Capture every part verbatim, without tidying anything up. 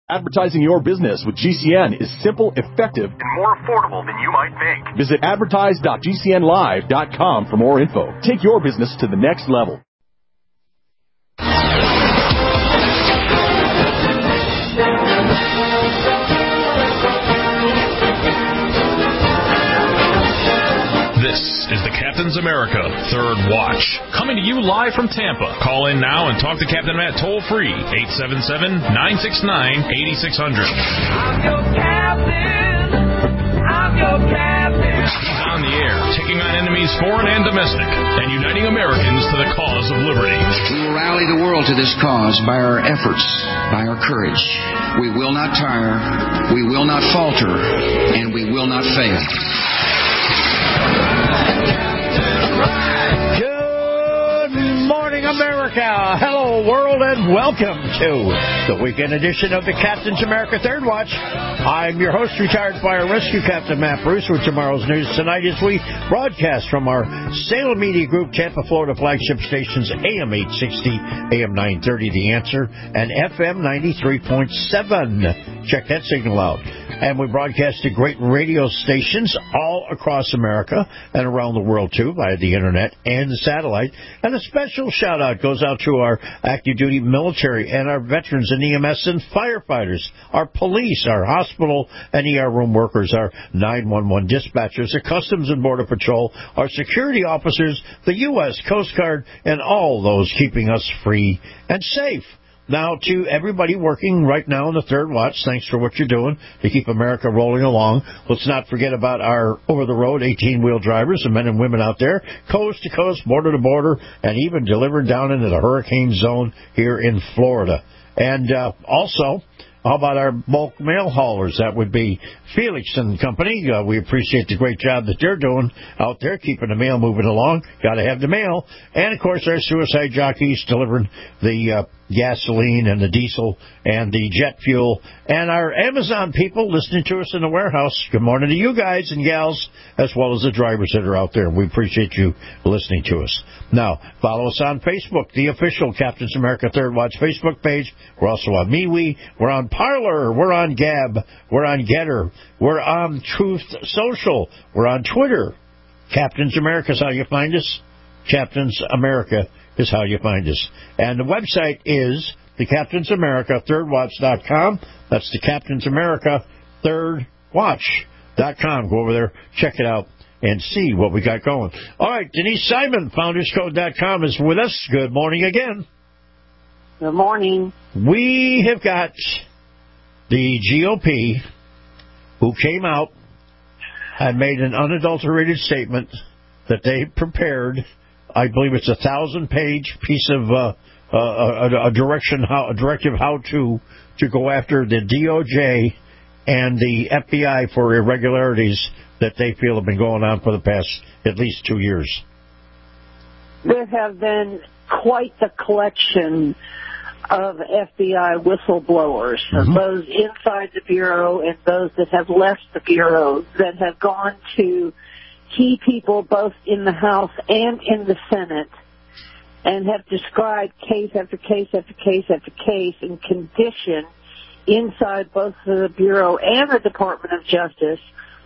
Advertising your business with G C N is simple, effective, and more affordable than you might think. Visit advertise dot g c n live dot com for more info. Take your business to the next level. This is the Captain's America Third Watch, coming to you live from Tampa. Call in now and talk to Captain Matt toll-free, eight seven seven, nine six nine, eight six zero zero. I'm your captain. I'm your captain. He's on the air, taking on enemies foreign and domestic, and uniting Americans to the cause of liberty. We will rally the world to this cause by our efforts, by our courage. We will not tire, we will not falter, and we will not fail. Good morning, America. Hello, world, and welcome to the weekend edition of the Captain's America Third Watch. I'm your host, retired fire rescue captain Matt Bruce, with tomorrow's news tonight as we broadcast from our Salem Media Group, Tampa, Florida flagship stations, A M eight sixty, A M nine thirty, The Answer, and F M ninety-three point seven. Check that signal out. And we broadcast to great radio stations all across America and around the world, too, via the Internet and the satellite. And a special shout-out goes out to our active duty military and our veterans and E M S and firefighters, our police, our hospital and E R room workers, our nine one one dispatchers, the Customs and Border Patrol, our security officers, the U S Coast Guard, and all those keeping us free and safe. Now, to everybody working right now in the Third Watch, thanks for what you're doing to keep America rolling along. Let's not forget about our over-the-road eighteen-wheel drivers, the men and women out there, coast to coast, border to border, and even delivered down into the hurricane zone here in Florida. And uh, also, how about our bulk mail haulers? That would be Felix and Company. Uh, we appreciate the great job that they're doing out there, keeping the mail moving along. Got to have the mail. And, of course, our suicide jockeys delivering the uh, gasoline and the diesel and the jet fuel. And our Amazon people listening to us in the warehouse. Good morning to you guys and gals, as well as the drivers that are out there. We appreciate you listening to us. Now, follow us on Facebook, the official Captain's America Third Watch Facebook page. We're also on MeWe. We're on Parler. We're on Gab. We're on Getter. We're on Truth Social. We're on Twitter. Captain's America is how you find us. Captain's America is how you find us. And the website is the Captain's America Third Watch dot com. That's the Captain's America Third Watch dot com. Go over there, check it out, and see what we got going. All right, Denise Simon, Founders Code dot com, is with us. Good morning again. Good morning. We have got the G O P who came out and made an unadulterated statement that they prepared. I believe it's a thousand-page piece of uh, uh, a, a direction, how, a directive how to to go after the D O J and the F B I for irregularities that they feel have been going on for the past at least two years. There have been quite the collection of F B I whistleblowers, mm-hmm. those inside the Bureau and those that have left the Bureau, that have gone to key people both in the House and in the Senate and have described case after case after case after case and condition inside both the Bureau and the Department of Justice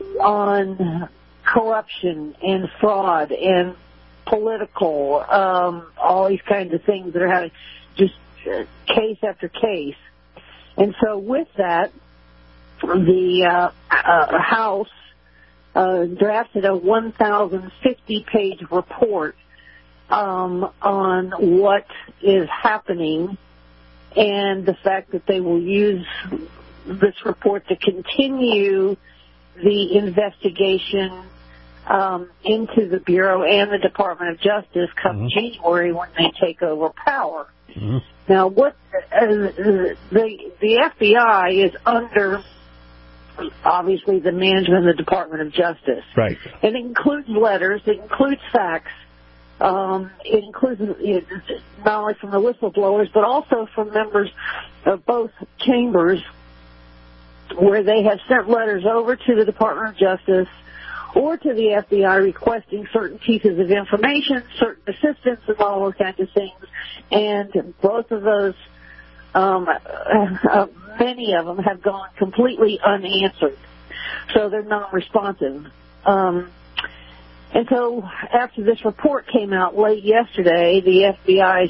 on corruption and fraud and political, um, all these kinds of things that are having just uh, case after case. And so with that, the uh, uh, House uh, drafted a one thousand fifty page report um, on what is happening and the fact that they will use this report to continue the investigation um, into the Bureau and the Department of Justice come mm-hmm. January when they take over power. Mm-hmm. Now, what uh, the the F B I is under, obviously, the management of the Department of Justice. Right. It includes letters. It includes facts. Um, it includes you know, not only from the whistleblowers, but also from members of both chambers, where they have sent letters over to the Department of Justice or to the F B I requesting certain pieces of information, certain assistance, and all those kinds of things. And both of those um, uh, many of them have gone completely unanswered. So they're non-responsive. Um, and so after this report came out late yesterday, the F B I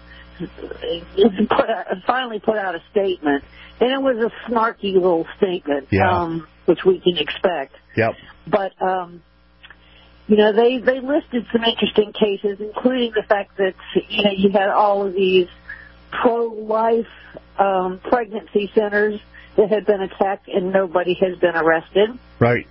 put out, finally put out a statement. And it was a snarky little statement, yeah. um, which we can expect. Yep. But, um, you know, they, they listed some interesting cases, including the fact that, you know, you had all of these pro-life um, pregnancy centers that had been attacked and nobody has been arrested. Right.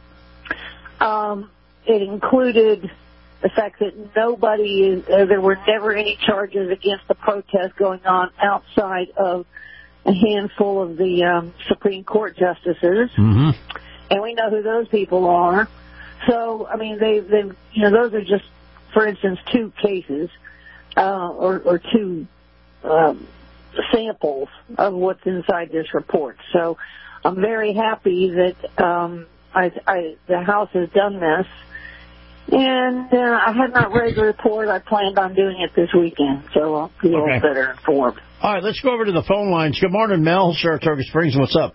Um, it included the fact that nobody is, uh, there were never any charges against the protest going on outside of a handful of the um, Supreme Court justices. Mm-hmm. And we know who those people are. So, I mean, they, they, you know, those are just, for instance, two cases, uh, or, or two, um, samples of what's inside this report. So I'm very happy that, um, I, I, the House has done this. And, uh, I had not read the report. I planned on doing it this weekend. So I'll be a little okay. better informed. All right, let's go over to the phone lines. Good morning, Mel, Saratoga Springs. What's up?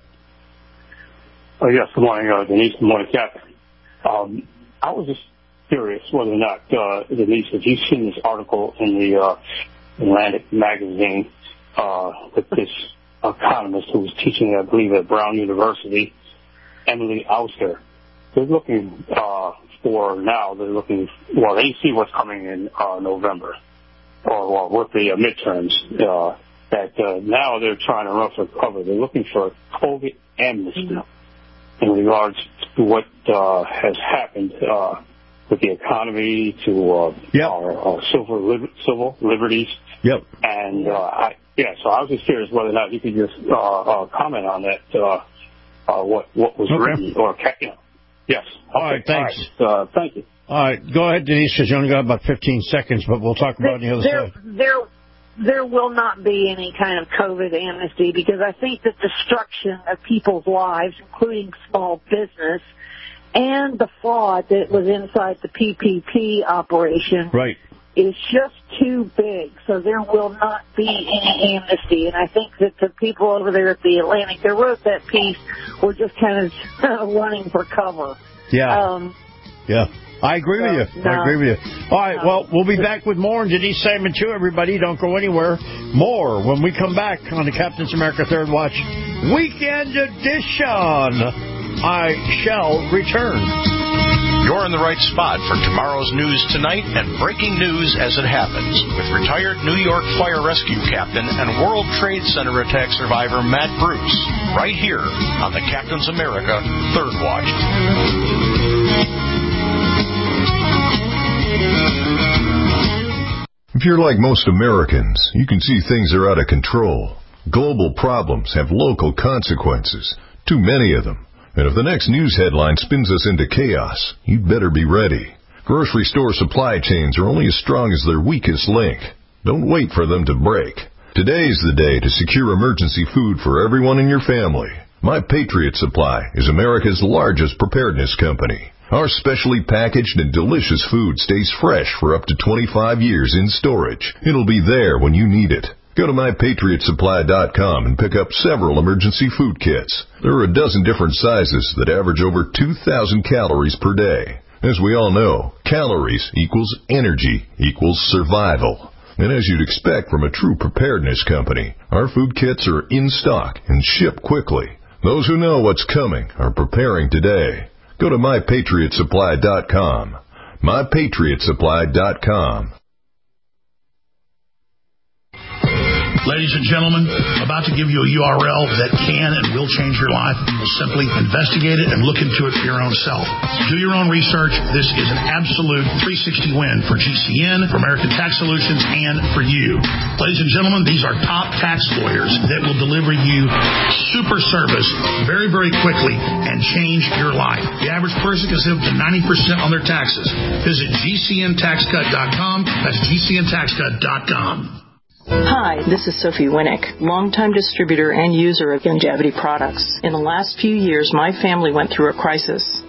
Oh, yes, good morning, uh, Denise. Good morning, Captain. Um, I was just curious whether or not, uh, Denise, have you seen this article in the uh, Atlantic magazine uh, with this economist who was teaching, I believe, at Brown University, Emily Auster? They're looking uh, for now, they're looking, well, they see what's coming in uh, November, or well, with the uh, midterms, uh, that uh, now they're trying to run for cover. They're looking for a COVID amnesty in regards to what uh, has happened uh, with the economy, to uh, yep. our, our civil, li- civil liberties. Yep. And, uh, I, yeah, so I was just curious whether or not you could just uh, uh, comment on that, uh, uh, what, what was okay. written, or, you know. Yes. All okay. right, thanks. All right. Uh, thank you. All right, go ahead, Denise, because you only got about fifteen seconds, but we'll talk about it on the other there, side. There, there will not be any kind of COVID amnesty, because I think the destruction of people's lives, including small business, and the fraud that was inside the P P P operation right. is just too big. So there will not be any amnesty. And I think that the people over there at the Atlantic that wrote that piece were just kind of running for cover. Yeah. Um, yeah. I agree so, with you. No, I agree with you. All right, no. well, we'll be back with more. And Denise Salmon, too, everybody. Don't go anywhere. More when we come back on the Captain's America Third Watch Weekend Edition. I shall return. You're in the right spot for tomorrow's news tonight and breaking news as it happens with retired New York Fire Rescue Captain and World Trade Center attack survivor Matt Bruce, right here on the Captain's America Third Watch. If you're like most Americans, you can see things are out of control. Global problems have local consequences, too many of them. And if the next news headline spins us into chaos, you'd better be ready. Grocery store supply chains are only as strong as their weakest link. Don't wait for them to break. Today's the day to secure emergency food for everyone in your family. My Patriot Supply is America's largest preparedness company. Our specially packaged and delicious food stays fresh for up to twenty-five years in storage. It'll be there when you need it. Go to my patriot supply dot com and pick up several emergency food kits. There are a dozen different sizes that average over two thousand calories per day. As we all know, calories equals energy equals survival. And as you'd expect from a true preparedness company, our food kits are in stock and ship quickly. Those who know what's coming are preparing today. Go to my patriot supply dot com. my patriot supply dot com. Ladies and gentlemen, about to give you a U R L that can and will change your life. You will simply investigate it and look into it for your own self. Do your own research. This is an absolute three sixty win for G C N, for American Tax Solutions, and for you. Ladies and gentlemen, these are top tax lawyers that will deliver you super service very, very quickly and change your life. The average person can save up to ninety percent on their taxes. Visit G C N tax cut dot com. That's G C N tax cut dot com. Hi, this is Sophie Winnick, longtime distributor and user of Longevity products. In the last few years, my family went through a crisis.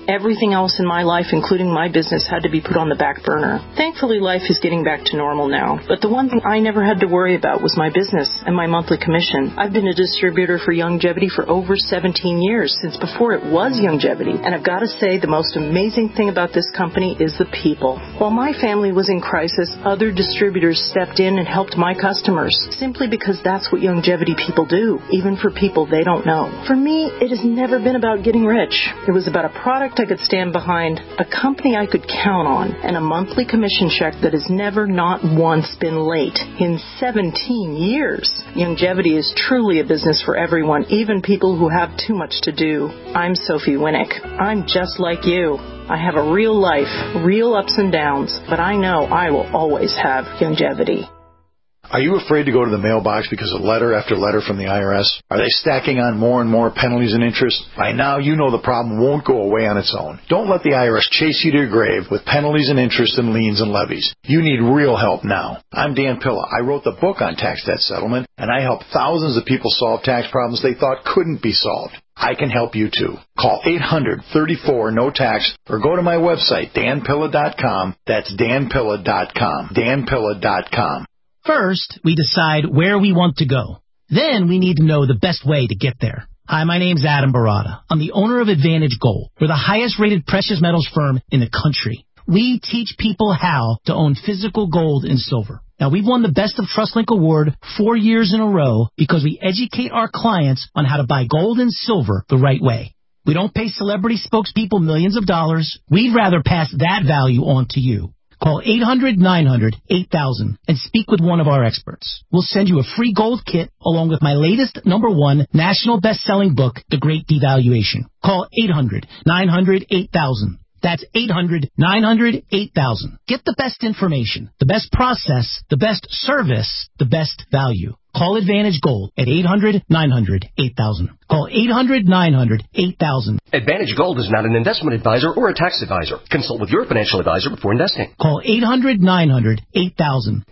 Everything else in my life, including my business, had to be put on the back burner. Thankfully, life is getting back to normal now. But the one thing I never had to worry about was my business and my monthly commission. I've been a distributor for Youngevity for over seventeen years, since before it was Youngevity. And I've got to say, the most amazing thing about this company is the people. While my family was in crisis, other distributors stepped in and helped my customers, simply because that's what Youngevity people do, even for people they don't know. For me, it has never been about getting rich. It was about a product I could stand behind, a company I could count on, and a monthly commission check that has never, not once, been late in seventeen years. Youngevity is truly a business for everyone, even people who have too much to do. I'm Sophie Winnick. I'm just like you. I have a real life, real ups and downs, but I know I will always have Youngevity. Are you afraid to go to the mailbox because of letter after letter from the I R S? Are they stacking on more and more penalties and interest? By now, you know the problem won't go away on its own. Don't let the I R S chase you to your grave with penalties and interest and liens and levies. You need real help now. I'm Dan Pilla. I wrote the book on tax debt settlement, and I help thousands of people solve tax problems they thought couldn't be solved. I can help you too. Call eight hundred, thirty-four, no tax or go to my website, dan pilla dot com. That's dan pilla dot com. dan pilla dot com. First, we decide where we want to go. Then we need to know the best way to get there. Hi, my name's Adam Barada. I'm the owner of Advantage Gold. We're the highest-rated precious metals firm in the country. We teach people how to own physical gold and silver. Now, we've won the Best of TrustLink Award four years in a row because we educate our clients on how to buy gold and silver the right way. We don't pay celebrity spokespeople millions of dollars. We'd rather pass that value on to you. Call eight hundred, nine hundred, eight thousand and speak with one of our experts. We'll send you a free gold kit along with my latest number one national best-selling book, The Great Devaluation. Call eight hundred, nine hundred, eight thousand. That's eight hundred, nine hundred, eight thousand. Get the best information, the best process, the best service, the best value. Call Advantage Gold at eight hundred, nine hundred, eight thousand. Call eight hundred, nine hundred, eight thousand. Advantage Gold is not an investment advisor or a tax advisor. Consult with your financial advisor before investing. Call eight hundred, nine hundred, eight thousand.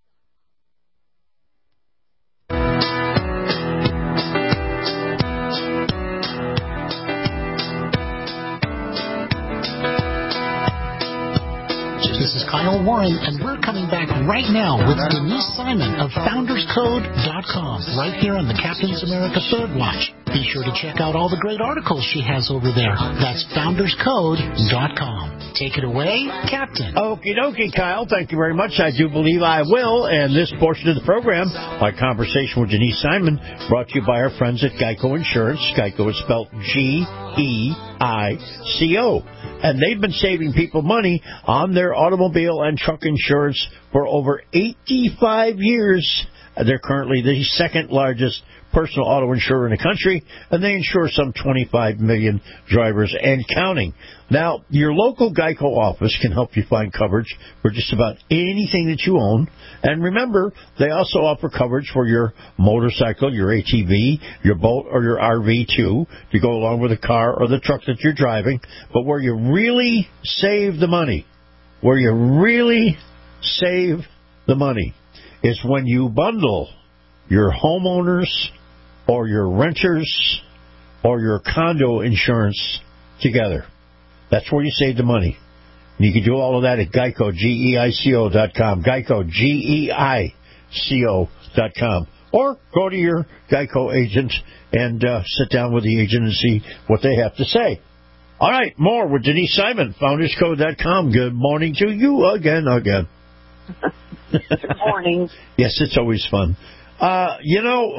This is Kyle Warren, and we're coming back right now with Denise Simon of Founders Code dot com, right here on the Captain's America Third Watch. Be sure to check out all the great articles she has over there. That's Founders Code dot com. Take it away, Captain. Okie dokie, Kyle. Thank you very much. I do believe I will. And this portion of the program, my conversation with Denise Simon, brought to you by our friends at Geico Insurance. Geico is spelled G E I C O. And they've been saving people money on their automobile and truck insurance for over eighty-five years. They're currently the second largest personal auto insurer in the country, and they insure some twenty-five million drivers and counting. Now, your local Geico office can help you find coverage for just about anything that you own. And remember, they also offer coverage for your motorcycle, your A T V, your boat, or your R V, too, to go along with the car or the truck that you're driving. But where you really save the money, where you really save the money is when you bundle your homeowners or your renters or your condo insurance together. That's where you save the money. And you can do all of that at Geico, G E I C O dot com. Geico, G E I C O dot com. Or go to your Geico agent and uh, sit down with the agent and see what they have to say. All right, more with Denise Simon, Founders Code dot com. Good morning to you again, again. Good morning. Yes, it's always fun. Uh, you know,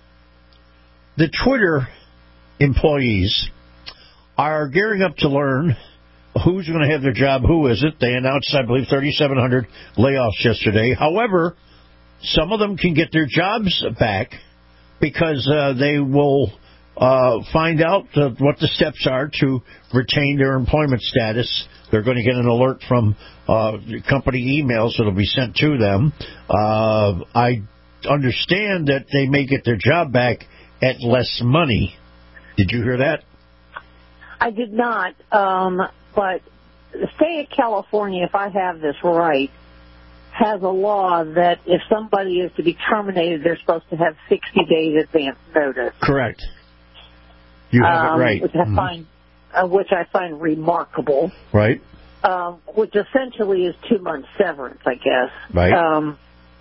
the Twitter employees are gearing up to learn who's going to have their job, who isn't. They announced, I believe, thirty-seven hundred layoffs yesterday. However, some of them can get their jobs back because uh, they will uh, find out uh, what the steps are to retain their employment status. They're going to get an alert from uh, company emails that will be sent to them. Uh, I understand that they may get their job back at less money. Did you hear that? I did not, um, but the state of California, if I have this right, has a law that if somebody is to be terminated, they're supposed to have sixty days advance notice. Correct. You have um, it right. Which I find, uh, which I find remarkable. Right. Um, which essentially is two months severance, I guess. Right. Um,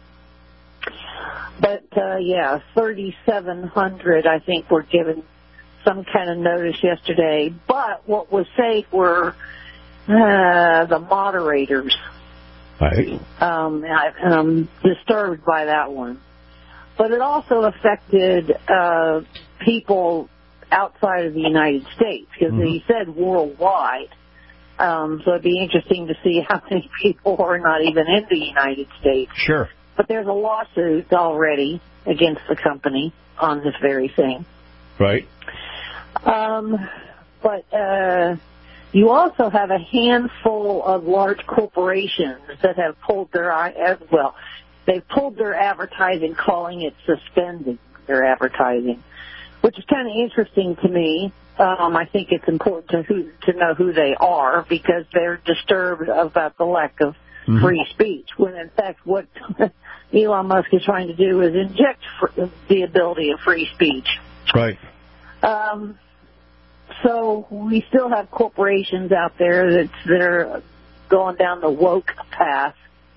but, uh, yeah, thirty-seven hundred, I think, were given some kind of notice yesterday. But what was safe were uh, the moderators. Right. Um, I, I'm disturbed by that one. But it also affected uh, people outside of the United States, because mm-hmm. he said worldwide. Um, so it'd be interesting to see how many people are not even in the United States. Sure. But there's a lawsuit already against the company on this very thing. Right. Um, but uh, you also have a handful of large corporations that have pulled their well, they've pulled their advertising, calling it suspending their advertising, which is kind of interesting to me. Um, I think it's important to who, to know who they are, because they're disturbed about the lack of mm-hmm. free speech, when in fact what Elon Musk is trying to do is inject fr- the ability of free speech. Right. Um, so we still have corporations out there that, that are going down the woke path.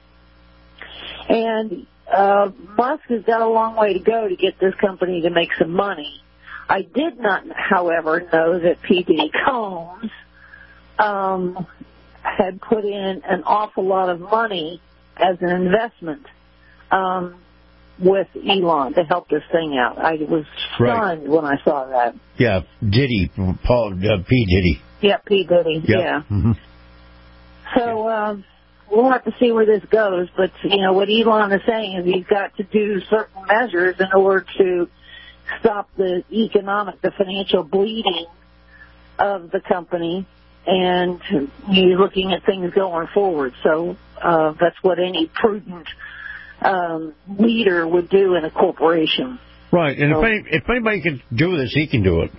And uh, Musk has got a long way to go to get this company to make some money. I did not, however, know that P. Diddy Combs um, had put in an awful lot of money as an investment um, with Elon to help this thing out. I was stunned right. when I saw that. Yeah, Diddy, Paul, uh, P. Diddy. Yeah, P. Diddy, yep. yeah. Mm-hmm. So um, we'll have to see where this goes. But, you know, what Elon is saying is he's got to do certain measures in order to stop the economic, the financial bleeding of the company, and you're looking at things going forward. So uh, that's what any prudent um, leader would do in a corporation. Right, and so, if, any, if anybody can do this, he can do it.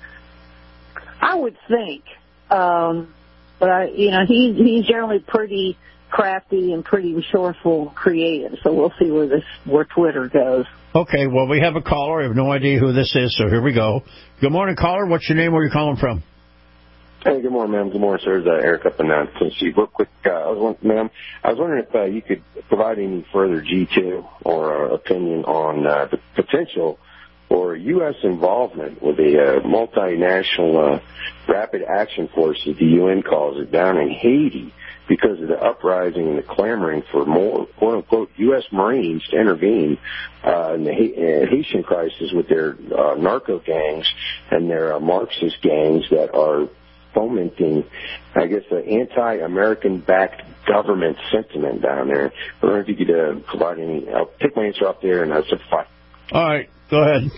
I would think, um, but I, you know, he he's generally pretty crafty and pretty resourceful and creative. So we'll see where this where Twitter goes. Okay, well, we have a caller. I have no idea who this is, so here we go. Good morning, caller. What's your name? Where are you calling from? Hey, good morning, ma'am. Good morning, sir. It's uh, Eric up in uh, Tennessee. Real quick, uh, I was wondering, ma'am, I was wondering if uh, you could provide any further G two or uh, opinion on uh, the potential for U S involvement with a uh, multinational uh, rapid action force, as the U N calls it, down in Haiti, because of the uprising and the clamoring for more, quote-unquote, U S Marines to intervene uh, in the uh, Haitian crisis with their uh, narco gangs and their uh, Marxist gangs that are fomenting, I guess, the anti-American-backed government sentiment down there. I wonder if you could uh, provide any. I'll take my answer up there and I'll simplify. All right, go ahead.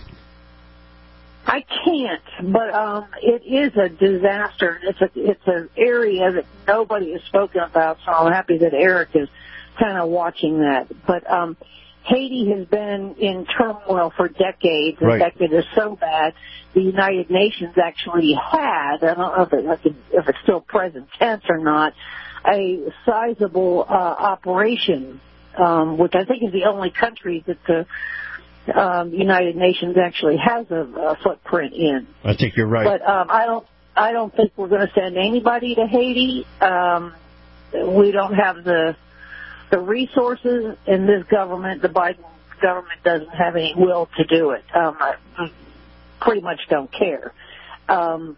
I can't, but um, it is a disaster. It's a it's an area that nobody has spoken about, so I'm happy that Eric is kind of watching that. But um, Haiti has been in turmoil for decades. In right. fact, it is so bad, the United Nations actually had, I don't know if, it, if it's still present tense or not, a sizable uh, operation, um, which I think is the only country that the Um, United Nations actually has a, a footprint in. I think you're right. But um, I don't. I don't think we're going to send anybody to Haiti. Um, we don't have the the resources in this government. The Biden government doesn't have any will to do it. Um, I pretty much don't care. Um,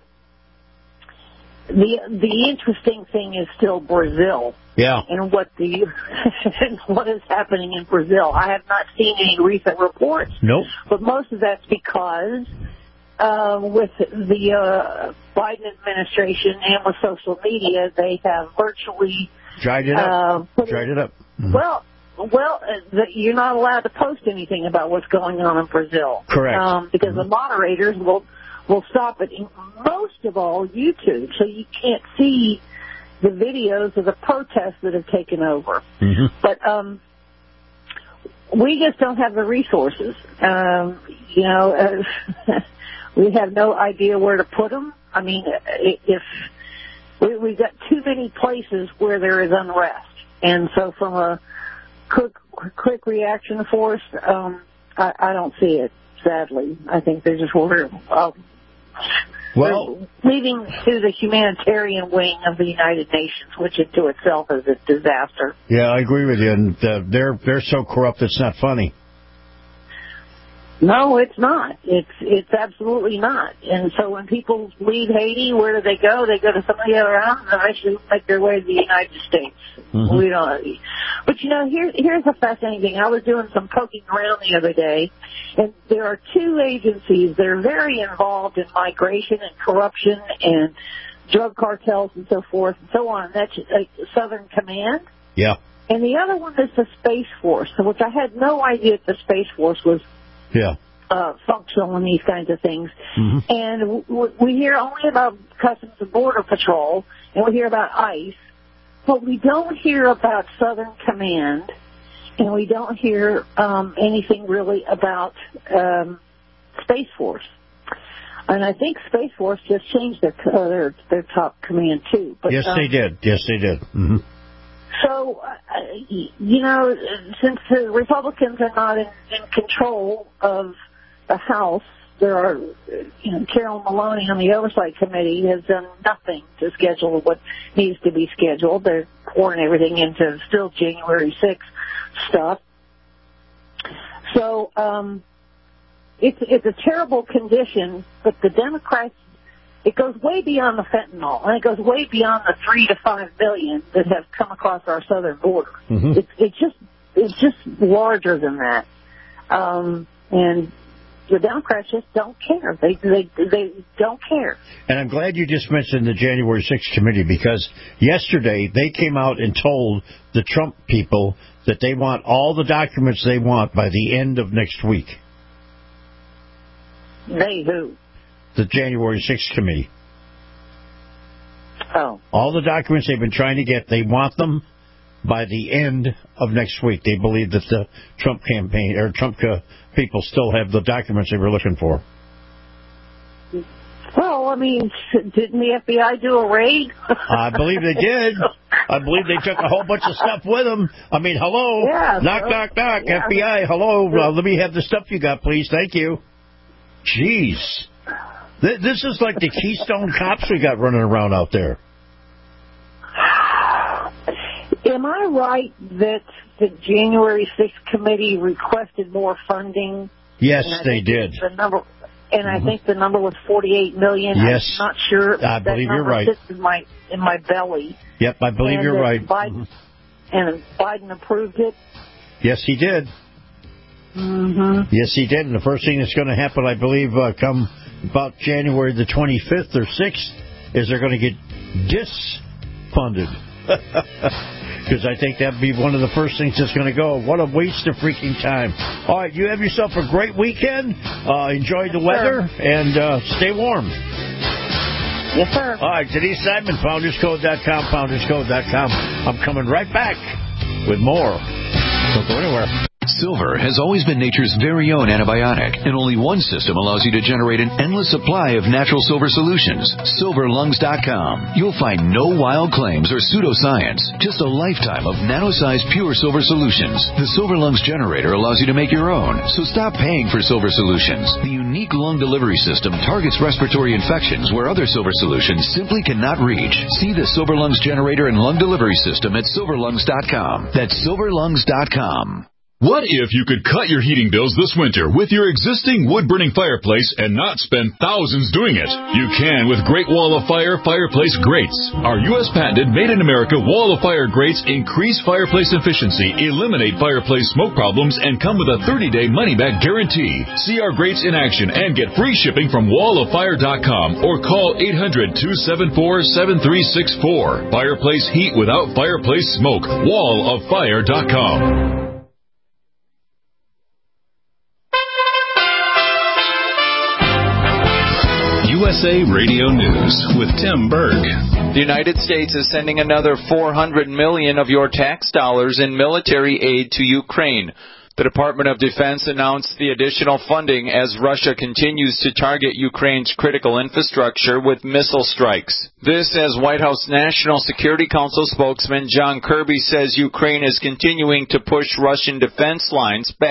the the interesting thing is still Brazil. Yeah. And what the and what is happening in Brazil. I have not seen any recent reports. Nope. But most of that's because uh, with the uh, Biden administration and with social media, they have virtually dried it up. Uh, dried it up. Mm-hmm. Well, well, uh, the, you're not allowed to post anything about what's going on in Brazil. Correct. Um, because mm-hmm. the moderators will will stop it. Most of all, YouTube, so you can't see the videos of the protests that have taken over. Mm-hmm. But um, we just don't have the resources. Um, you know, uh, we have no idea where to put them. I mean, if we, we've got too many places where there is unrest. And so from a quick, quick reaction force, um, I, I don't see it, sadly. I think they're just worried. Uh, Well, They're leading to the humanitarian wing of the United Nations, which into itself is a disaster. Yeah, I agree with you. And uh, they're they're so corrupt, it's not funny. No, it's not. It's it's absolutely not. And so when people leave Haiti, where do they go? They go to some of the other islands and actually make their way to the United States. Mm-hmm. We don't. But you know, here here's a fascinating thing. I was doing some poking around the other day, and there are two agencies that are very involved in migration and corruption and drug cartels and so forth and so on. That's like Southern Command. Yeah. And the other one is the Space Force, which I had no idea that the Space Force was. Yeah. Uh, functional in these kinds of things. Mm-hmm. And w- we hear only about Customs and Border Patrol, and we hear about ICE, but we don't hear about Southern Command, and we don't hear um, anything really about um, Space Force. And I think Space Force just changed their uh, their, their top command, too. But, yes, um, they did. Yes, they did. Mm-hmm. So, uh, you know, since the Republicans are not in, in control of the House, there are, you know, Carol Maloney on the Oversight Committee has done nothing to schedule what needs to be scheduled. They're pouring everything into still January sixth stuff. So, um, it's, it's a terrible condition, but the Democrats, it goes way beyond the fentanyl, and it goes way beyond the three to five billion that have come across our southern border. Mm-hmm. It's, it's just, it's just larger than that. Um, and the Democrats just don't care. They, they, they don't care. And I'm glad you just mentioned the January sixth committee, because yesterday they came out and told the Trump people that they want all the documents they want by the end of next week. They who? The January sixth committee. Oh. All the documents they've been trying to get, they want them by the end of next week. They believe that the Trump campaign, or Trump uh, people still have the documents they were looking for. Well, I mean, didn't the F B I do a raid? I believe they did. I believe they took a whole bunch of stuff with them. I mean, hello. Yeah, knock, so, knock, knock. yeah. F B I, hello. Uh, let me have the stuff you got, please. Thank you. Jeez. This is like the Keystone Cops we got running around out there. Am I right that the January sixth committee requested more funding? Yes, they did. The number, and mm-hmm. I think the number was forty-eight million dollars. Yes. I'm not sure. I believe that you're right. Sits in my in my belly. Yep, I believe and you're right. Biden, mm-hmm. And Biden approved it. Yes, he did. Mm-hmm. Yes, he did. And the first thing that's going to happen, I believe, uh, come about January the twenty-fifth or sixth, is they're going to get disfunded. Because I think that'd be one of the first things that's going to go. What a waste of freaking time. All right, you have yourself a great weekend. Uh, enjoy the weather, sure. and uh, stay warm. Yes, sir. All right, Denise Simon, founders code dot com, founders code dot com. I'm coming right back with more. Don't go anywhere. Silver has always been nature's very own antibiotic, and only one system allows you to generate an endless supply of natural silver solutions. silver lungs dot com. You'll find no wild claims or pseudoscience, just a lifetime of nano-sized pure silver solutions. The Silver Lungs generator allows you to make your own, so stop paying for silver solutions. The unique lung delivery system targets respiratory infections where other silver solutions simply cannot reach. See the Silver Lungs generator and lung delivery system at silver lungs dot com. That's silver lungs dot com. What if you could cut your heating bills this winter with your existing wood-burning fireplace and not spend thousands doing it? You can with Great Wall of Fire fireplace grates. Our U S patented made-in-America Wall of Fire grates increase fireplace efficiency, eliminate fireplace smoke problems, and come with a thirty-day money-back guarantee. See our grates in action and get free shipping from wall of fire dot com or call eight hundred, two seven four, seven three six four. Fireplace heat without fireplace smoke. wall of fire dot com. U S A Radio News with Tim Berg. The United States is sending another four hundred million dollars of your tax dollars in military aid to Ukraine. The Department of Defense announced the additional funding as Russia continues to target Ukraine's critical infrastructure with missile strikes. This as White House National Security Council spokesman John Kirby says Ukraine is continuing to push Russian defense lines back.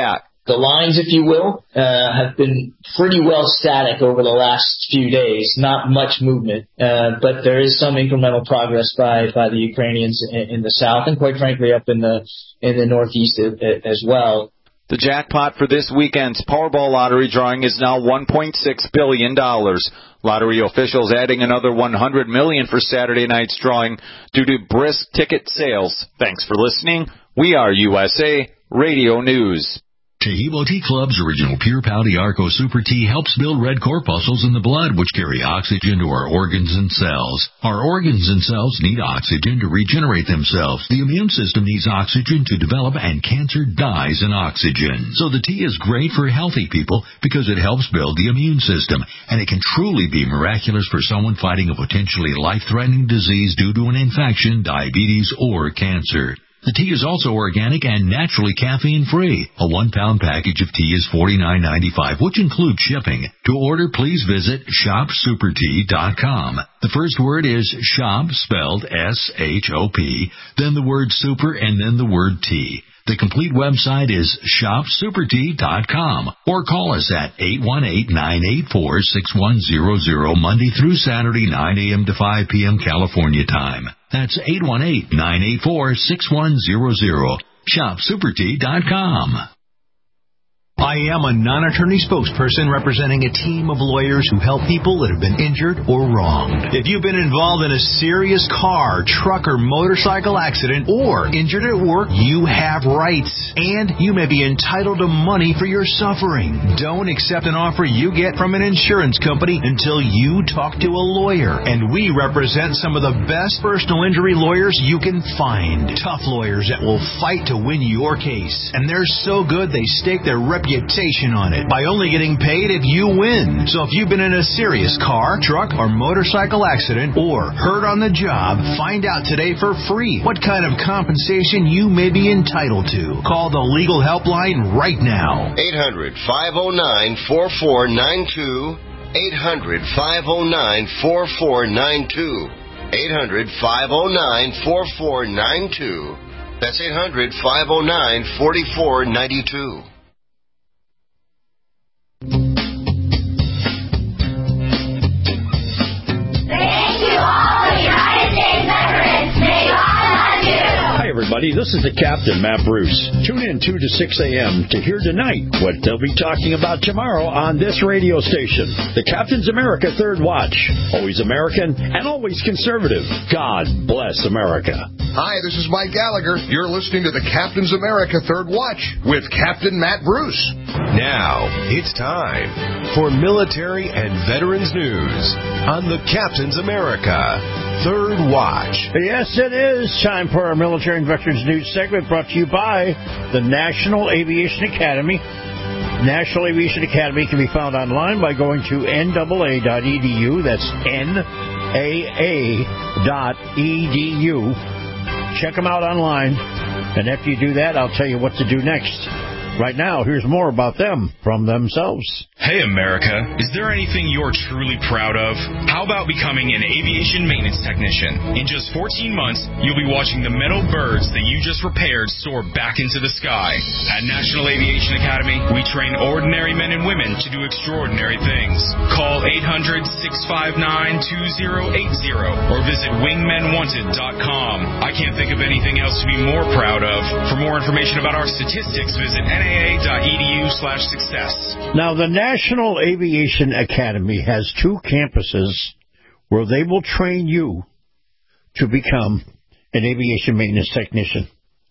The lines, if you will, uh, have been pretty well static over the last few days. Not much movement, uh, but there is some incremental progress by, by the Ukrainians in, in the south, and quite frankly up in the in the northeast as well. The jackpot for this weekend's Powerball lottery drawing is now one point six billion dollars. Lottery officials adding another one hundred million dollars for Saturday night's drawing due to brisk ticket sales. Thanks for listening. We are U S A Radio News. Taheebo Tea Club's original Pure Pouty Arco Super Tea helps build red corpuscles in the blood, which carry oxygen to our organs and cells. Our organs and cells need oxygen to regenerate themselves. The immune system needs oxygen to develop, and cancer dies in oxygen. So the tea is great for healthy people because it helps build the immune system, and it can truly be miraculous for someone fighting a potentially life-threatening disease due to an infection, diabetes, or cancer. The tea is also organic and naturally caffeine-free. A one-pound package of tea is forty-nine ninety-five, which includes shipping. To order, please visit shop super tea dot com. The first word is shop, spelled S H O P, then the word super, and then the word tea. The complete website is shop super tea dot com, or call us at eight one eight, nine eight four, six one zero zero Monday through Saturday, nine a.m. to five p.m. California time. That's eight one eight, nine eight four, six one zero zero. shop super tea dot com. I am a non-attorney spokesperson representing a team of lawyers who help people that have been injured or wronged. If you've been involved in a serious car, truck, or motorcycle accident, or injured at work, you have rights, and you may be entitled to money for your suffering. Don't accept an offer you get from an insurance company until you talk to a lawyer, and we represent some of the best personal injury lawyers you can find. Tough lawyers that will fight to win your case, and they're so good they stake their reputation on it by only getting paid if you win. So if you've been in a serious car, truck, or motorcycle accident, or hurt on the job, find out today for free what kind of compensation you may be entitled to. Call the legal helpline right now. eight hundred, five oh nine, four four nine two. eight hundred, five oh nine, four four nine two. eight hundred, five oh nine, four four nine two. That's eight hundred, five oh nine, four four nine two. Everybody, this is the Captain, Matt Bruce. Tune in two to six a.m. to hear tonight what they'll be talking about tomorrow on this radio station. The Captain's America Third Watch. Always American and always conservative. God bless America. Hi, this is Mike Gallagher. You're listening to the Captain's America Third Watch with Captain Matt Bruce. Now, it's time for military and veterans news on the Captain's America Third Watch. Yes, it is time for our military and veterans news segment brought to you by the National Aviation Academy. National Aviation Academy can be found online by going to N double A dot E D U. That's N A A dot E D U. Check them out online, and after you do that, I'll tell you what to do next. Right now, here's more about them from themselves. Hey, America. Is there anything you're truly proud of? How about becoming an aviation maintenance technician? In just fourteen months, you'll be watching the metal birds that you just repaired soar back into the sky. At National Aviation Academy, we train ordinary men and women to do extraordinary things. Call eight hundred, six five nine, two zero eight zero or visit wingmen wanted dot com. I can't think of anything else to be more proud of. For more information about our statistics, visit N A A dot E D U slash success. Now, the National Aviation Academy has two campuses where they will train you to become an aviation maintenance technician.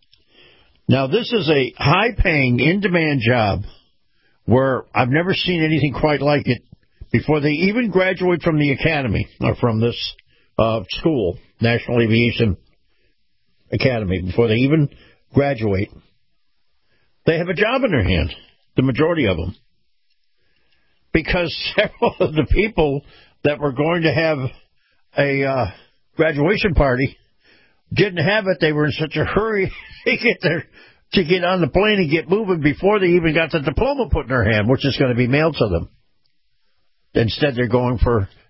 Now, this is a high-paying, in-demand job where I've never seen anything quite like it before they even graduate from the academy, or from this uh, school, National Aviation Academy. Before they even graduate, they have a job in their hand, the majority of them. Because several of the people that were going to have a uh, graduation party didn't have it. They were in such a hurry to get there, to get on the plane and get moving before they even got the diploma put in their hand, which is going to be mailed to them. Instead, they're going for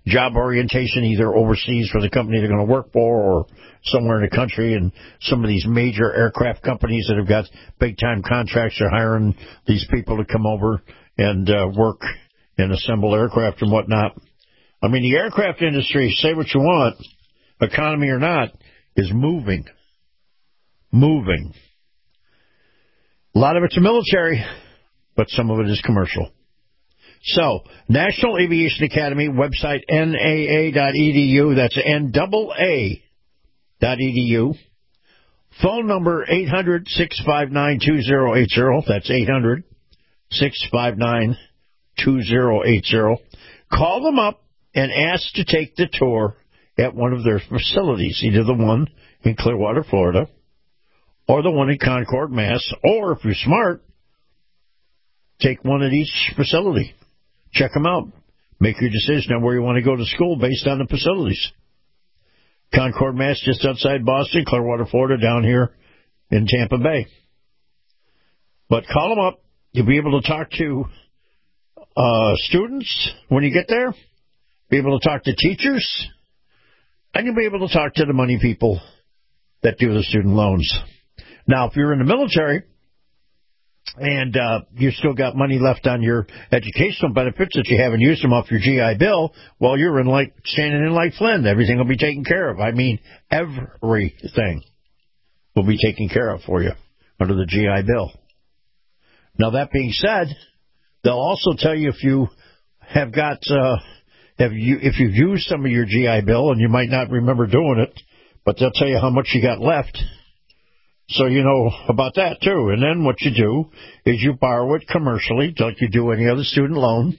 job orientation, either overseas for the company they're going to work for or somewhere in the country. And some of these major aircraft companies that have got big-time contracts are hiring these people to come over and uh, work and assemble aircraft and whatnot. I mean, the aircraft industry, say what you want, economy or not, is moving. Moving. A lot of it's military, but some of it is commercial. So, National Aviation Academy, website N A A dot E D U. That's N A A dot E D U. Phone number eight hundred, six five nine, two zero eight zero. That's eight hundred, six five nine, two zero eight zero. Call them up and ask to take the tour at one of their facilities, either the one in Clearwater, Florida, or the one in Concord, Mass., or if you're smart, take one at each facility. Check them out. Make your decision on where you want to go to school based on the facilities. Concord, Mass., just outside Boston. Clearwater, Florida, down here in Tampa Bay. But call them up. You'll be able to talk to uh, students when you get there. Be able to talk to teachers. And you'll be able to talk to the money people that do the student loans. Now, if you're in the military and uh, you still got money left on your educational benefits that you haven't used them off your G I Bill, well, you're in like standing in like Flynn. Everything will be taken care of. I mean, everything will be taken care of for you under the G I Bill. Now, that being said, they'll also tell you if you have got, uh, have you, if you've used some of your G I Bill, and you might not remember doing it, but they'll tell you how much you got left. So you know about that, too. And then what you do is you borrow it commercially, like you do any other student loan,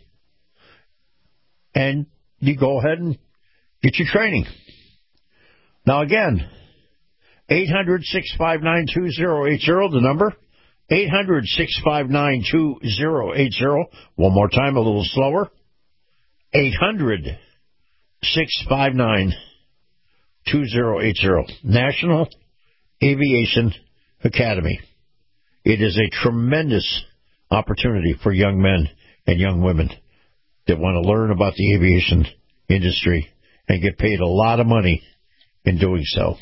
and you go ahead and get your training. Now, again, eight hundred, six five nine, two zero eight zero, the number, eight hundred, six five nine, two zero eight zero. One more time, a little slower, eight hundred, six five nine, two zero eight zero. National Aviation Academy. It is a tremendous opportunity for young men and young women that want to learn about the aviation industry and get paid a lot of money in doing so.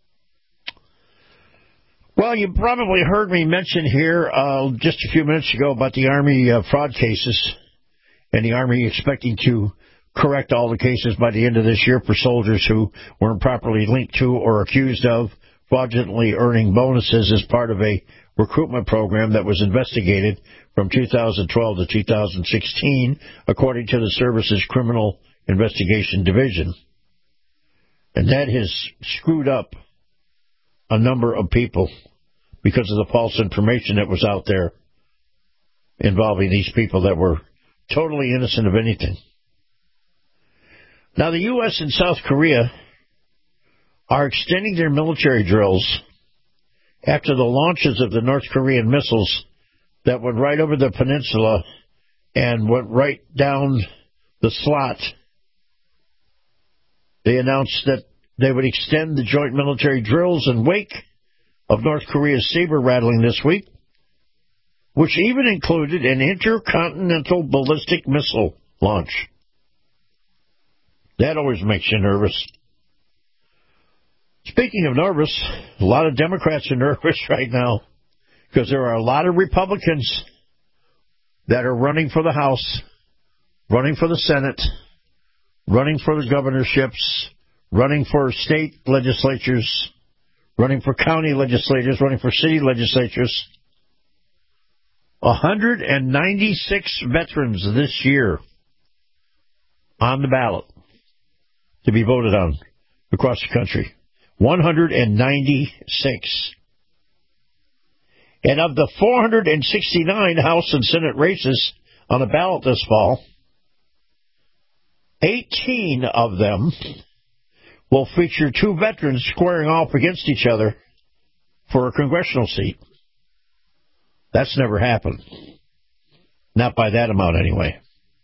Well, you probably heard me mention here uh, just a few minutes ago about the Army uh, fraud cases and the Army expecting to correct all the cases by the end of this year for soldiers who were improperly linked to or accused of fraudulently earning bonuses as part of a recruitment program that was investigated from two thousand twelve to two thousand sixteen, according to the service's Criminal Investigation Division. And that has screwed up a number of people because of the false information that was out there involving these people that were totally innocent of anything. Now, the U S and South Korea are extending their military drills after the launches of the North Korean missiles that went right over the peninsula and went right down the slot. They announced that they would extend the joint military drills in wake of North Korea's saber rattling this week, which even included an intercontinental ballistic missile launch. That always makes you nervous. Speaking of nervous, a lot of Democrats are nervous right now because there are a lot of Republicans that are running for the House, running for the Senate, running for the governorships, running for state legislatures, running for county legislatures, running for city legislatures. one hundred ninety-six veterans this year on the ballot to be voted on across the country. one hundred ninety-six. And of the four hundred sixty-nine House and Senate races on the ballot this fall, eighteen of them will feature two veterans squaring off against each other for a congressional seat. That's never happened. Not by that amount, anyway.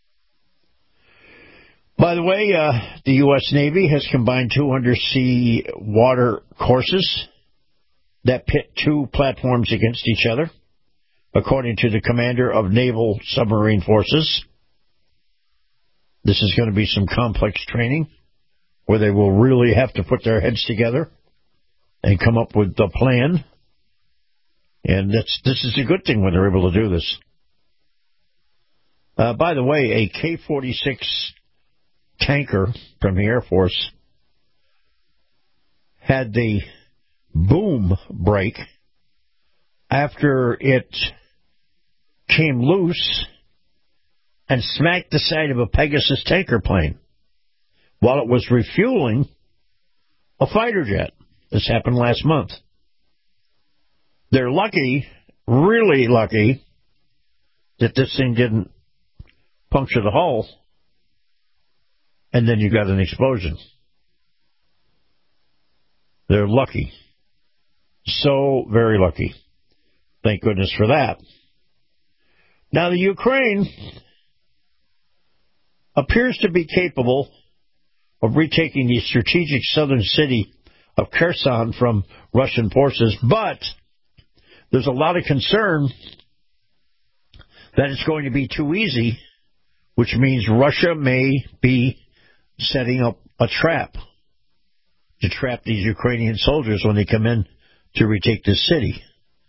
By the way, uh, the U S Navy has combined two undersea water courses that pit two platforms against each other, according to the commander of Naval Submarine Forces. This is going to be some complex training where they will really have to put their heads together and come up with a plan. And that's, this is a good thing when they're able to do this. Uh, by the way, a K forty-six tanker from the Air Force had the boom break after it came loose and smacked the side of a Pegasus tanker plane while it was refueling a fighter jet. This happened last month. They're lucky, really lucky, that this thing didn't puncture the hull, and then you got an explosion. They're lucky. So very lucky. Thank goodness for that. Now, the Ukraine appears to be capable of retaking the strategic southern city of Kherson from Russian forces, but there's a lot of concern that it's going to be too easy, which means Russia may be setting up a trap to trap these Ukrainian soldiers when they come in to retake this city,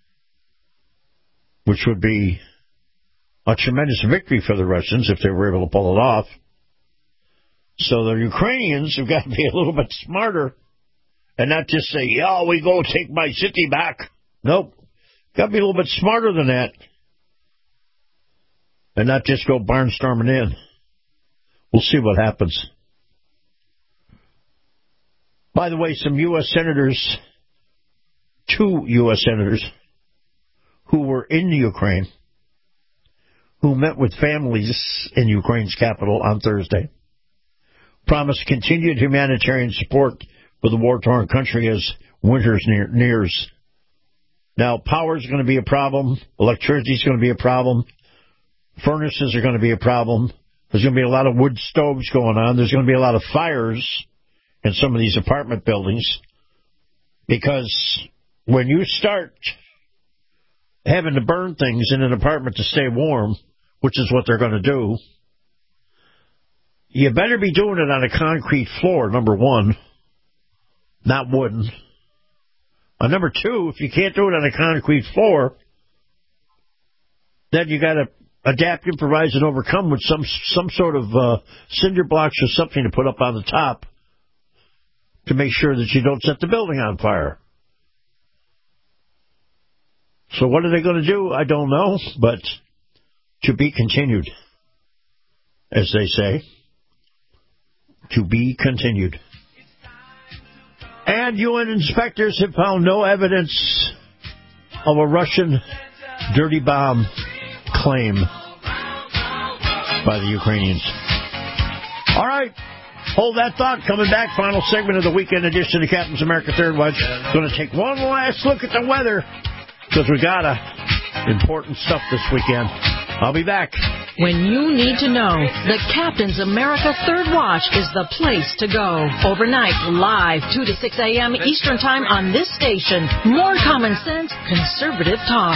which would be a tremendous victory for the Russians if they were able to pull it off. So the Ukrainians have got to be a little bit smarter and not just say, yeah, we go take my city back. Nope. Got to be a little bit smarter than that and not just go barnstorming in. We'll see what happens. By the way, some U S senators, two U S senators who were in Ukraine, who met with families in Ukraine's capital on Thursday, promised continued humanitarian support for the war-torn country as winter near, nears. Now, power is going to be a problem. Electricity is going to be a problem. Furnaces are going to be a problem. There's going to be a lot of wood stoves going on. There's going to be a lot of fires in some of these apartment buildings, because when you start having to burn things in an apartment to stay warm, which is what they're going to do, you better be doing it on a concrete floor, number one, not wooden. Uh, number two, if you can't do it on a concrete floor, then you got to adapt, improvise, and overcome with some some sort of uh, cinder blocks or something to put up on the top to make sure that you don't set the building on fire. So what are they going to do? I don't know, but to be continued, as they say. To be continued. And U N inspectors have found no evidence of a Russian dirty bomb claim by the Ukrainians. All right. Hold that thought. Coming back, final segment of the weekend edition of Captain's America Third Watch. Going to take one last look at the weather, because we got a important stuff this weekend. I'll be back. When you need to know, the Captain's America Third Watch is the place to go. Overnight, live, two to six a.m. Eastern Time on this station. More common sense, conservative talk.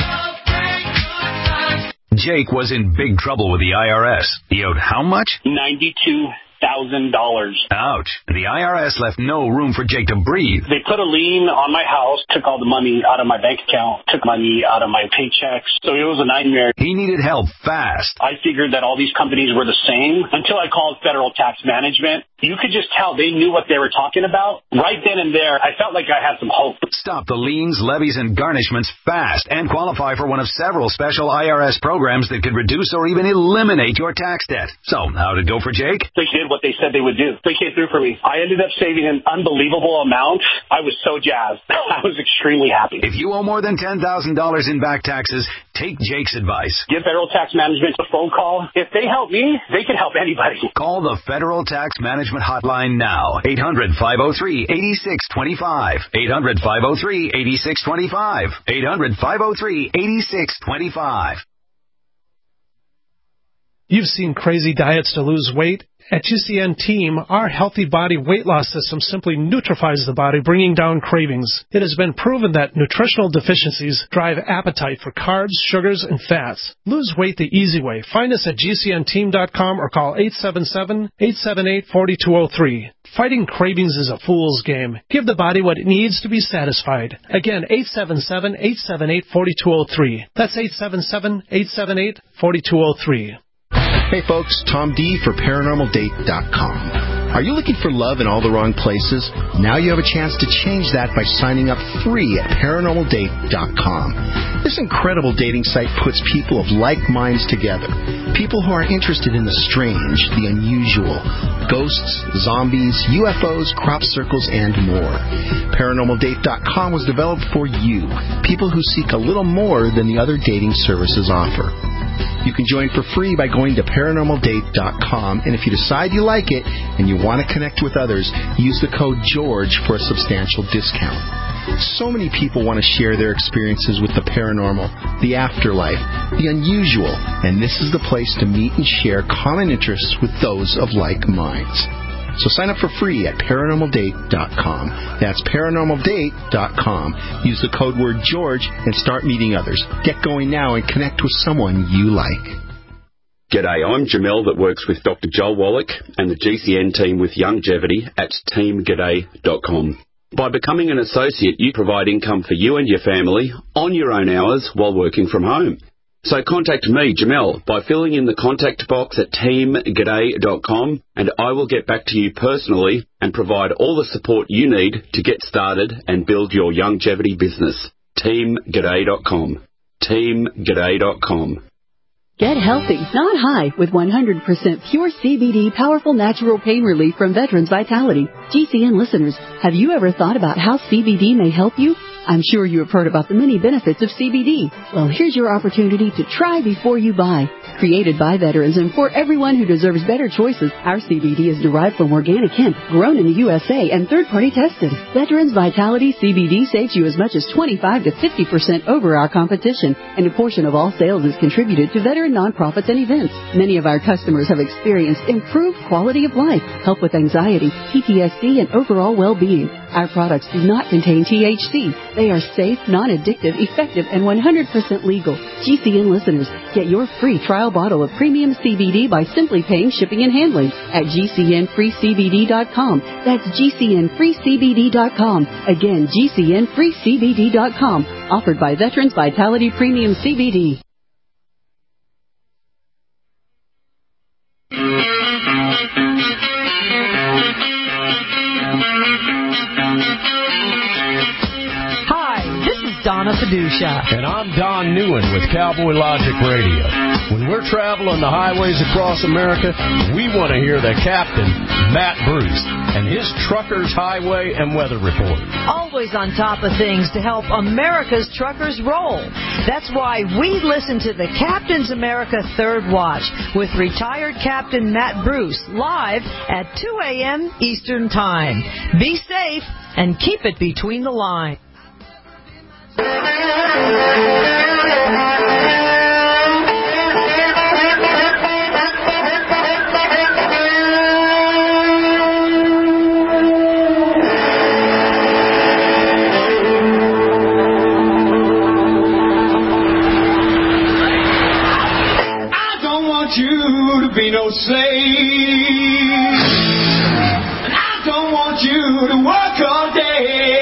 Jake was in big trouble with the I R S. He owed how much? ninety-two thousand dollars. Ouch. The I R S left no room for Jake to breathe. They put a lien on my house, took all the money out of my bank account, took money out of my paychecks. So it was a nightmare. He needed help fast. I figured that all these companies were the same until I called Federal Tax Management. You could just tell they knew what they were talking about. Right then and there, I felt like I had some hope. Stop the liens, levies, and garnishments fast and qualify for one of several special I R S programs that could reduce or even eliminate your tax debt. So, how'd it go for Jake? They did what they said they would do. They came through for me. I ended up saving an unbelievable amount. I was so jazzed. I was extremely happy. If you owe more than ten thousand dollars in back taxes, take Jake's advice. Give Federal Tax Management a phone call. If they help me, they can help anybody. Call the Federal Tax Management Hotline now. eight hundred, five oh three, eight six two five. eight hundred, five oh three, eight six two five. eight hundred, five oh three, eight six two five. You've seen crazy diets to lose weight, At G C N Team, our healthy body weight loss system simply neutralizes the body, bringing down cravings. It has been proven that nutritional deficiencies drive appetite for carbs, sugars, and fats. Lose weight the easy way. Find us at G C N team dot com or call eight seven seven, eight seven eight, four two zero three. Fighting cravings is a fool's game. Give the body what it needs to be satisfied. Again, eight seven seven, eight seven eight, four two zero three. That's eight seven seven, eight seven eight, four two zero three. Hey folks, Tom D for paranormal date dot com. Are you looking for love in all the wrong places? Now you have a chance to change that by signing up free at paranormal date dot com. This incredible dating site puts people of like minds together. People who are interested in the strange, the unusual, ghosts, zombies, U F Os, crop circles, and more. paranormal date dot com was developed for you, people who seek a little more than the other dating services offer. You can join for free by going to paranormal date dot com, and if you decide you like it and you want to connect with others, use the code GEORGE for a substantial discount. So many people want to share their experiences with the paranormal, the afterlife, the unusual, and this is the place to meet and share common interests with those of like minds. So sign up for free at paranormal date dot com. That's paranormal date dot com. Use the code word George and start meeting others. Get going now and connect with someone you like. G'day, I'm Jamel that works with Doctor Joel Wallach and the G C N team with Longevity at team g'day dot com. By becoming an associate, you provide income for you and your family on your own hours while working from home. So contact me, Jamel, by filling in the contact box at team g'day dot com, and I will get back to you personally and provide all the support you need to get started and build your longevity business. team g'day dot com. team g'day dot com. Get healthy, not high, with one hundred percent pure C B D powerful natural pain relief from Veterans Vitality. G C N listeners, have you ever thought about how C B D may help you? I'm sure you have heard about the many benefits of C B D. Well, here's your opportunity to try before you buy. Created by veterans and for everyone who deserves better choices, our C B D is derived from organic hemp, grown in the U S A and third-party tested. Veterans Vitality C B D saves you as much as twenty-five to fifty percent over our competition, and a portion of all sales is contributed to veteran nonprofits and events. Many of our customers have experienced improved quality of life, help with anxiety, P T S D, and overall well-being. Our products do not contain T H C. They are safe, non-addictive, effective, and one hundred percent legal. G C N listeners, get your free trial bottle of premium C B D by simply paying shipping and handling at G C N free C B D dot com. That's G C N free C B D dot com. Again, G C N free C B D dot com. Offered by Veterans Vitality Premium C B D. Donna Fiducia. And I'm Don Newen with Cowboy Logic Radio. When we're traveling the highways across America, we want to hear the captain, Matt Bruce, and his Truckers Highway and Weather Report. Always on top of things to help America's truckers roll. That's why we listen to the Captain's America Third Watch with retired Captain Matt Bruce live at two a.m. Eastern Time. Be safe and keep it between the lines. I don't want you to be no slave, and I don't want you to work all day.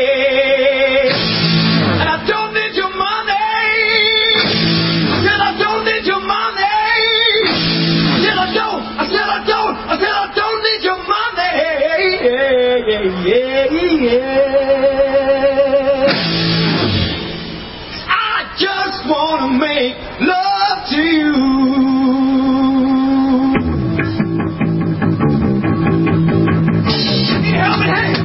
Yeah, yeah. I just want to make love to you. Help me, hey.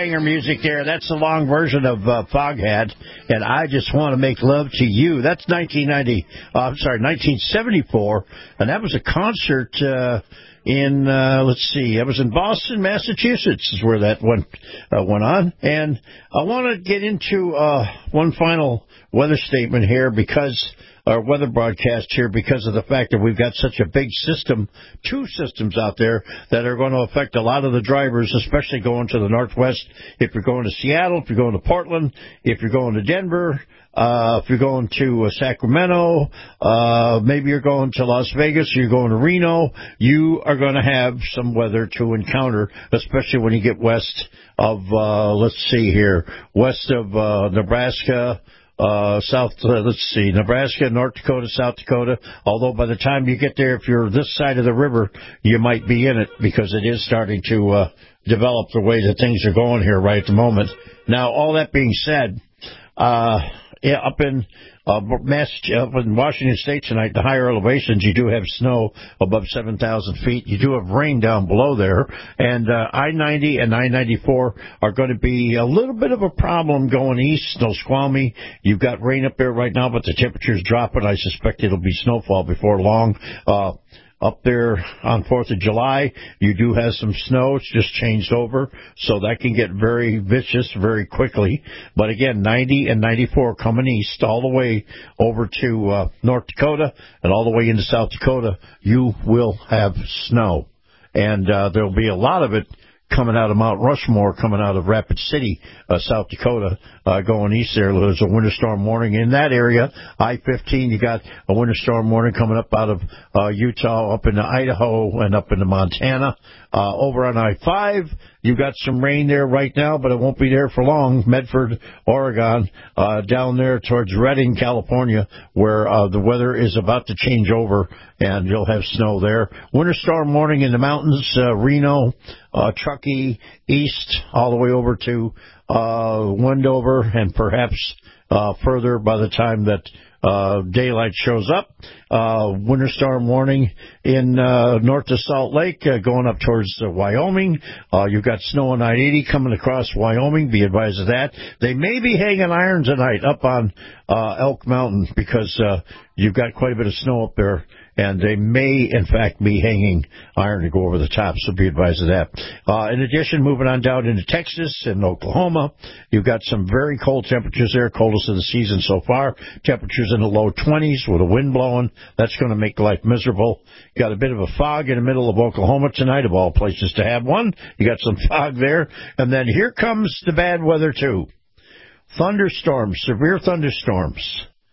banger music there. That's the long version of uh, Foghat, and I Just Want to Make Love to You. That's nineteen ninety. Uh, I'm sorry, nineteen seventy-four, and that was a concert uh, in. Uh, let's see, I was in Boston, Massachusetts, is where that went uh, went on. And I want to get into uh, one final weather statement here because. Our weather broadcast here because of the fact that we've got such a big system, two systems out there that are going to affect a lot of the drivers, especially going to the northwest. If you're going to Seattle, if you're going to Portland, if you're going to Denver, uh, if you're going to uh, Sacramento, uh, maybe you're going to Las Vegas, or you're going to Reno, you are going to have some weather to encounter, especially when you get west of, uh, let's see here, west of uh, Nebraska, Uh, South, uh, let's see, Nebraska, North Dakota, South Dakota. Although by the time you get there, if you're this side of the river, you might be in it because it is starting to uh, develop the way that things are going here right at the moment. Now, all that being said, uh, yeah, up in uh, Mass, up in Washington State tonight, the higher elevations, you do have snow above seven thousand feet. You do have rain down below there. And uh, I ninety and I ninety-four are going to be a little bit of a problem going east. Snoqualmie, you've got rain up there right now, but the temperature's dropping. I suspect it'll be snowfall before long. Uh, Up there on fourth of July, you do have some snow. It's just changed over, so that can get very vicious very quickly. But again, ninety and ninety-four coming east all the way over to uh, North Dakota and all the way into South Dakota, you will have snow. And uh, there'll be a lot of it coming out of Mount Rushmore, coming out of Rapid City, uh, South Dakota, uh, going east there. There's a winter storm warning in that area. I fifteen, you got a winter storm warning coming up out of uh, Utah, up into Idaho, and up into Montana. Uh, over on I five, you've got some rain there right now, but it won't be there for long. Medford, Oregon, uh, down there towards Redding, California, where uh, the weather is about to change over, and you'll have snow there. Winter storm warning in the mountains, uh, Reno, uh, Truckee, east, all the way over to uh, Wendover, and perhaps uh, further by the time that uh, daylight shows up. Uh, winter storm warning in uh, north of Salt Lake, uh, going up towards uh, Wyoming. Uh, you've got snow on I eighty coming across Wyoming. Be advised of that. They may be hanging iron tonight up on uh, Elk Mountain because uh, you've got quite a bit of snow up there. And they may, in fact, be hanging iron to go over the top, so be advised of that. Uh, in addition, moving on down into Texas and Oklahoma, you've got some very cold temperatures there, coldest of the season so far. Temperatures in the low twenties with a wind blowing. That's going to make life miserable. Got a bit of a fog in the middle of Oklahoma tonight, of all places to have one. You got some fog there. And then here comes the bad weather, too. Thunderstorms, severe thunderstorms.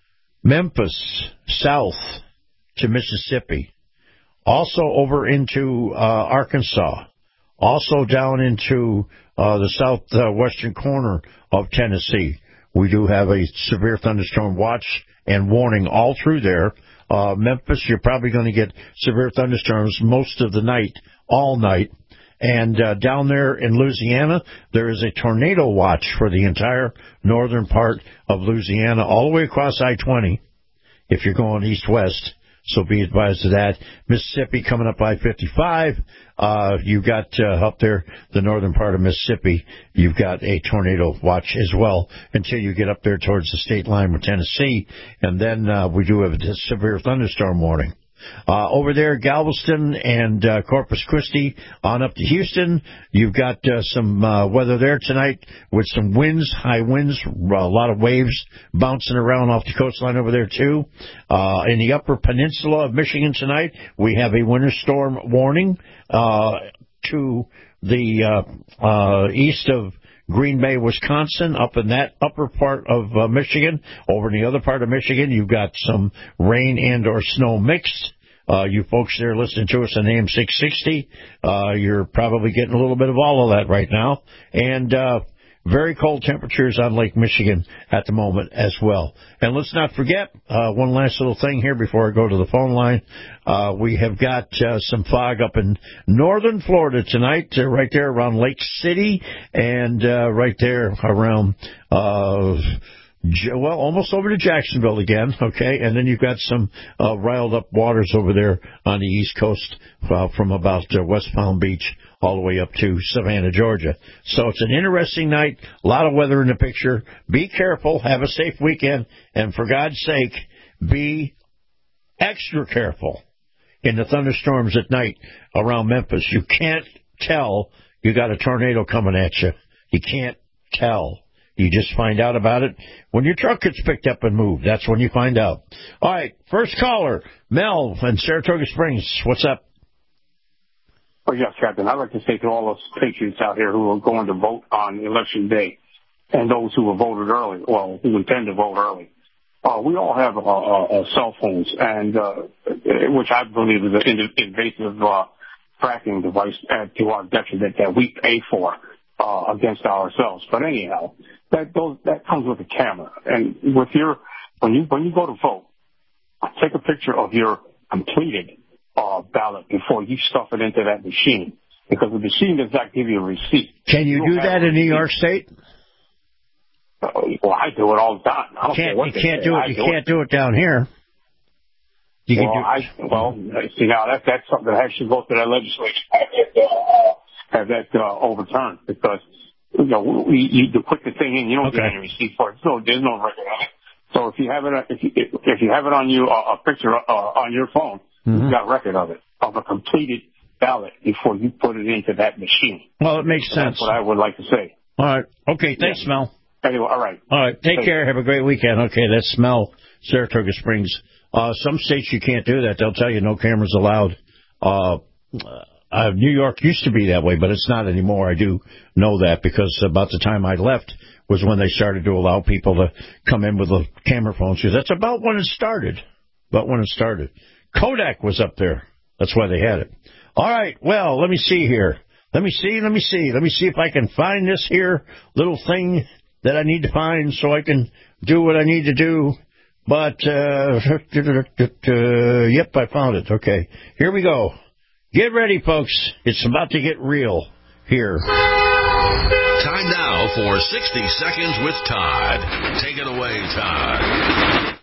Memphis, south to Mississippi, also over into uh, Arkansas, also down into uh, the southwestern corner of Tennessee. We do have a severe thunderstorm watch and warning all through there. Uh, Memphis, you're probably going to get severe thunderstorms most of the night, all night. And uh, down there in Louisiana, there is a tornado watch for the entire northern part of Louisiana, all the way across I twenty, if you're going east-west. So be advised of that. Mississippi coming up I fifty-five. Uh, you've got uh, up there, the northern part of Mississippi, you've got a tornado watch as well until you get up there towards the state line with Tennessee. And then uh, we do have a severe thunderstorm warning. Uh, over there, Galveston and uh, Corpus Christi on up to Houston. You've got uh, some uh, weather there tonight with some winds, high winds, a lot of waves bouncing around off the coastline over there, too. Uh, in the upper peninsula of Michigan tonight, we have a winter storm warning uh, to the uh, uh, east of Green Bay, Wisconsin, up in that upper part of uh, Michigan. Over in the other part of Michigan, you've got some rain and or snow mixed. Uh, you folks there listening to us on A M six sixty, uh, you're probably getting a little bit of all of that right now. And uh, very cold temperatures on Lake Michigan at the moment as well. And let's not forget, uh, one last little thing here before I go to the phone line. Uh, we have got uh, some fog up in northern Florida tonight, uh, right there around Lake City and uh, right there around uh, well, almost over to Jacksonville again, okay? And then you've got some uh, riled up waters over there on the East Coast uh, from about uh, West Palm Beach all the way up to Savannah, Georgia. So it's an interesting night, a lot of weather in the picture. Be careful, have a safe weekend, and for God's sake, be extra careful in the thunderstorms at night around Memphis. You can't tell you got a tornado coming at you. You can't tell. You just find out about it when your truck gets picked up and moved. That's when you find out. All right, first caller, Mel in Saratoga Springs. What's up? Oh, yes, Captain. I'd like to say to all those patriots out here who are going to vote on Election Day and those who have voted early, well, who intend to vote early, uh, we all have uh, uh, cell phones, and uh, which I believe is an invasive uh, tracking device uh, to our detriment that we pay for uh, against ourselves. But anyhow, that goes, that comes with a camera, and with your when you when you go to vote, take a picture of your completed uh, ballot before you stuff it into that machine, because the machine does not give you a receipt. Can you, you do that in New York State? Uh, well, I do it all the time. I don't can't, care what you they can't say. do it. I You do can't it. do it down here. You well, can do I, well, see now that that's something that has to go to that legislature and uh, have that uh, overturned, because you know we, you, you put the thing in, you don't okay. get any receipt for it. So there's no record of it. So if you have it, if you, if you have it on you, uh, a picture uh, on your phone, mm-hmm. you've got record of it, of a completed ballot before you put it into that machine. Well, it makes so sense. That's what I would like to say. All right. Okay. Thanks, yeah. Mel. Anyway, all right. All right. Take Thanks. care. Have a great weekend. Okay. That's Mel, Saratoga Springs. Uh, some states you can't do that. They'll tell you no cameras allowed. Uh, uh, New York used to be that way, but it's not anymore. I do know that because about the time I left was when they started to allow people to come in with the camera phones. Because that's about when it started. About when it started. Kodak was up there. That's why they had it. All right. Well, let me see here. Let me see. Let me see. Let me see if I can find this here little thing that I need to find so I can do what I need to do. But, uh, yep, I found it. Okay. Here we go. Get ready, folks. It's about to get real here. Time now for sixty Seconds with Todd. Take it away, Todd.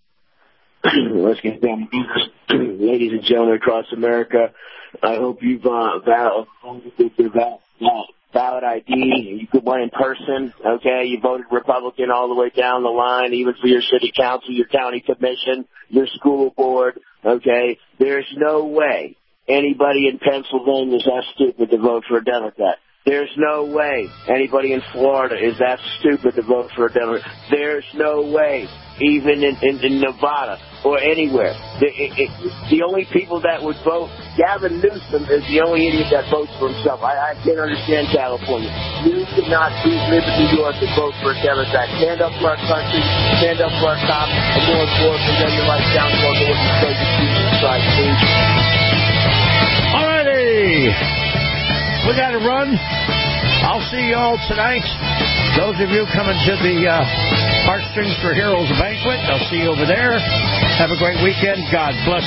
Let's get down to business. Ladies and gentlemen across America, I hope you've uh, valid, your valid I D. You could went in person, okay? You voted Republican all the way down the line, even for your city council, your county commission, your school board, okay? There's no way anybody in Pennsylvania is that stupid to vote for a Democrat. There's no way anybody in Florida is that stupid to vote for a Democrat. There's no way, even in, in, in Nevada or anywhere. The, it, it, the only people that would vote, Gavin Newsom is the only idiot that votes for himself. I, I can't understand California. You cannot live in New York and vote for a Democrat. Stand up for our country, stand up for our cops, and more importantly, lay your life down for the one who says Jesus Christ, please. All righty. We got to run. I'll see you all tonight. Those of you coming to the uh, Heartstrings for Heroes Banquet, I'll see you over there. Have a great weekend. God bless.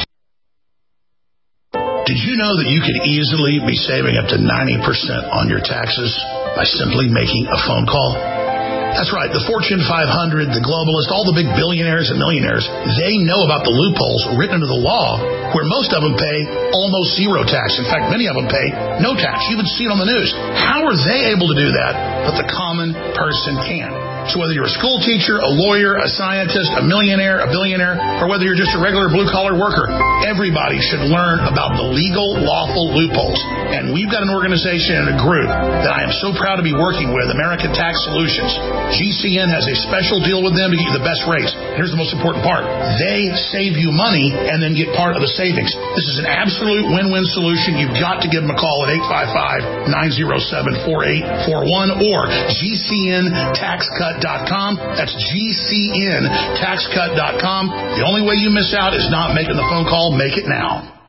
Did you know that you could easily be saving up to ninety percent on your taxes by simply making a phone call? That's right. The Fortune five hundred, the globalists, all the big billionaires and millionaires, they know about the loopholes written into the law where most of them pay almost zero tax. In fact, many of them pay no tax. You even see it on the news. How are they able to do that, but the common person can? So whether you're a school teacher, a lawyer, a scientist, a millionaire, a billionaire, or whether you're just a regular blue-collar worker, everybody should learn about the legal, lawful loopholes. And we've got an organization and a group that I am so proud to be working with, American Tax Solutions. G C N has a special deal with them to get you the best rates. Here's the most important part. They save you money and then get part of the savings. This is an absolute win-win solution. You've got to give them a call at eight five five, nine oh seven, four eight four one or G C N tax cut dot com. That's G C N tax cut dot com. The only way you miss out is not making the phone call. Make it now.